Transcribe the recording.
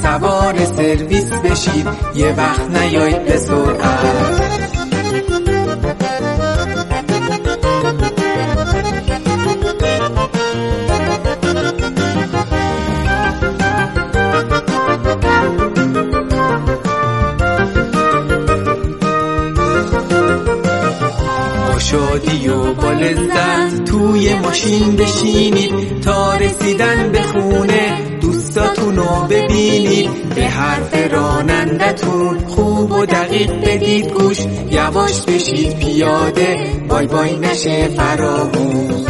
سوار سرویس بشید، یه وقت نیایید به سرعت. شادی و با لذت توی ماشین بشینید، تا رسیدن به خونه دوستاتونو ببینید. به حرف رانندتون خوب و دقیق بدید گوش، یواش بشید پیاده، بای بای نشه فراموش.